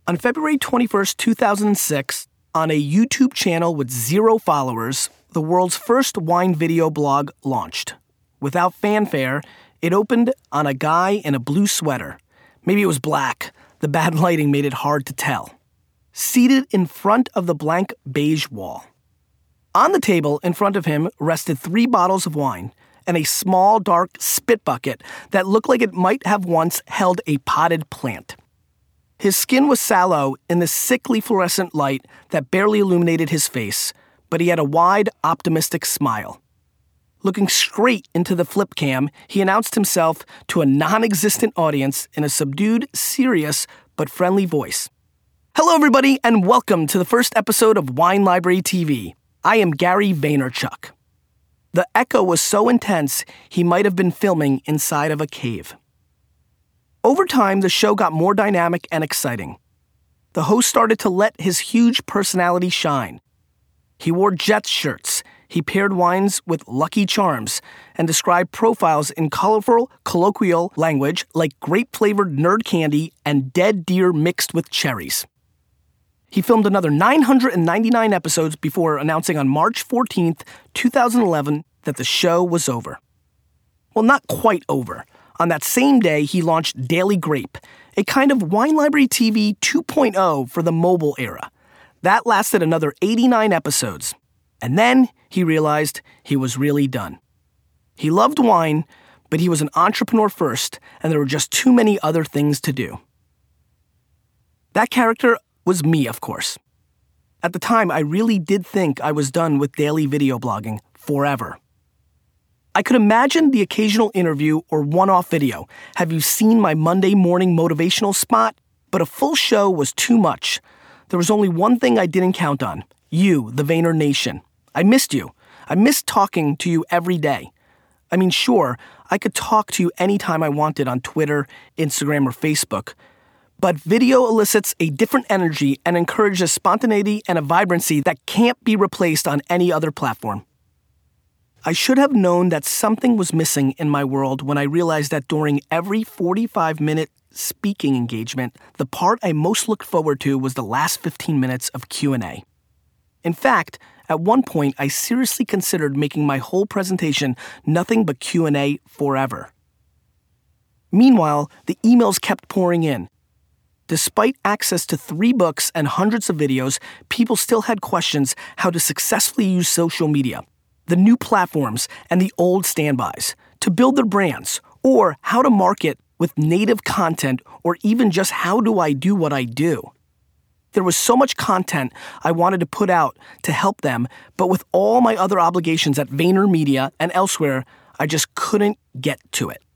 On February 21st, 2006, on a YouTube channel with 0 followers, the world's first wine video blog launched. Without fanfare, it opened on a guy in a blue sweater. Maybe it was black. The bad lighting made it hard to tell. Seated in front of the blank beige wall. On the table in front of him rested 3 bottles of wine and a small, dark spit bucket that looked like it might have once held a potted plant. His skin was sallow in the sickly fluorescent light that barely illuminated his face, but he had a wide, optimistic smile. Looking straight into the flip cam, he announced himself to a non-existent audience in a subdued, serious, but friendly voice. Hello, everybody, and welcome to the first episode of Wine Library TV. I am Gary Vaynerchuk. The echo was so intense, he might have been filming inside of a cave. Over time, the show got more dynamic and exciting. The host started to let his huge personality shine. He wore Jets shirts, he paired wines with Lucky Charms, and described profiles in colorful, colloquial language like grape-flavored nerd candy and dead deer mixed with cherries. He filmed another 999 episodes before announcing on March 14th, 2011, that the show was over. Well, not quite over. On that same day, he launched Daily Grape, a kind of Wine Library TV 2.0 for the mobile era. That lasted another 89 episodes. And then he realized he was really done. He loved wine, but he was an entrepreneur first, and there were just too many other things to do. That character was me, of course. At the time, I really did think I was done with daily video blogging forever. I could imagine the occasional interview or one-off video. Have you seen my Monday morning motivational spot? But a full show was too much. There was only one thing I didn't count on. You, the Vayner Nation. I missed you. I missed talking to you every day. I mean, sure, I could talk to you anytime I wanted on Twitter, Instagram, or Facebook. But video elicits a different energy and encourages spontaneity and a vibrancy that can't be replaced on any other platform. I should have known that something was missing in my world when I realized that during every 45-minute speaking engagement, the part I most looked forward to was the last 15 minutes of Q&A. In fact, at one point, I seriously considered making my whole presentation nothing but Q&A forever. Meanwhile, the emails kept pouring in. Despite access to 3 books and hundreds of videos, people still had questions how to successfully use social media, the new platforms, and the old standbys, to build their brands, or how to market with native content, or even just how do I do what I do. There was so much content I wanted to put out to help them, but with all my other obligations at VaynerMedia and elsewhere, I just couldn't get to it.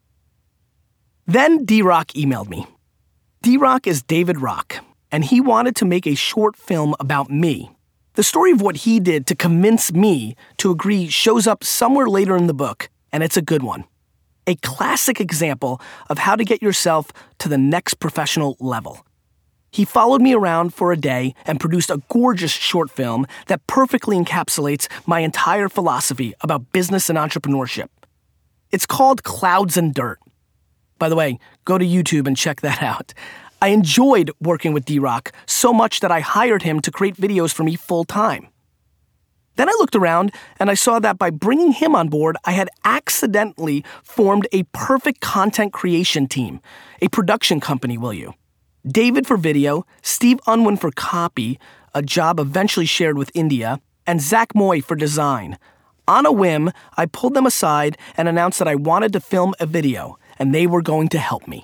Then D-Rock emailed me. D-Rock is David Rock, and he wanted to make a short film about me. The story of what he did to convince me to agree shows up somewhere later in the book, and it's a good one. A classic example of how to get yourself to the next professional level. He followed me around for a day and produced a gorgeous short film that perfectly encapsulates my entire philosophy about business and entrepreneurship. It's called Clouds and Dirt. By the way, go to YouTube and check that out. I enjoyed working with D-Rock so much that I hired him to create videos for me full-time. Then I looked around and I saw that by bringing him on board, I had accidentally formed a perfect content creation team, a production company, will you? David for video, Steve Unwin for copy, a job eventually shared with India, and Zach Moy for design. On a whim, I pulled them aside and announced that I wanted to film a video, and they were going to help me.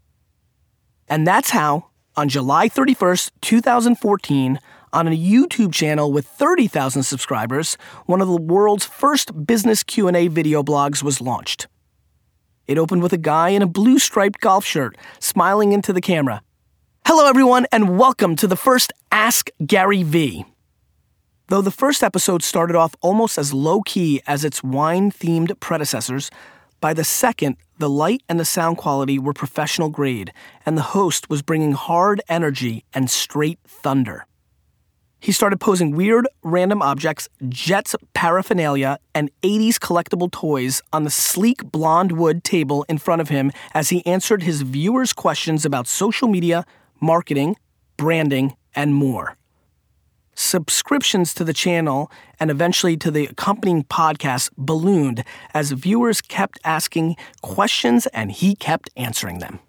And that's how, on July 31st, 2014, on a YouTube channel with 30,000 subscribers, one of the world's first business Q&A video blogs was launched. It opened with a guy in a blue striped golf shirt, smiling into the camera. Hello, everyone, and welcome to the first Ask Gary V. Though the first episode started off almost as low-key as its wine-themed predecessors, by the second, the light and the sound quality were professional grade, and the host was bringing hard energy and straight thunder. He started posing weird, random objects, Jets paraphernalia, and 80s collectible toys on the sleek blonde wood table in front of him as he answered his viewers' questions about social media, marketing, branding, and more. Subscriptions to the channel and eventually to the accompanying podcast ballooned as viewers kept asking questions and he kept answering them.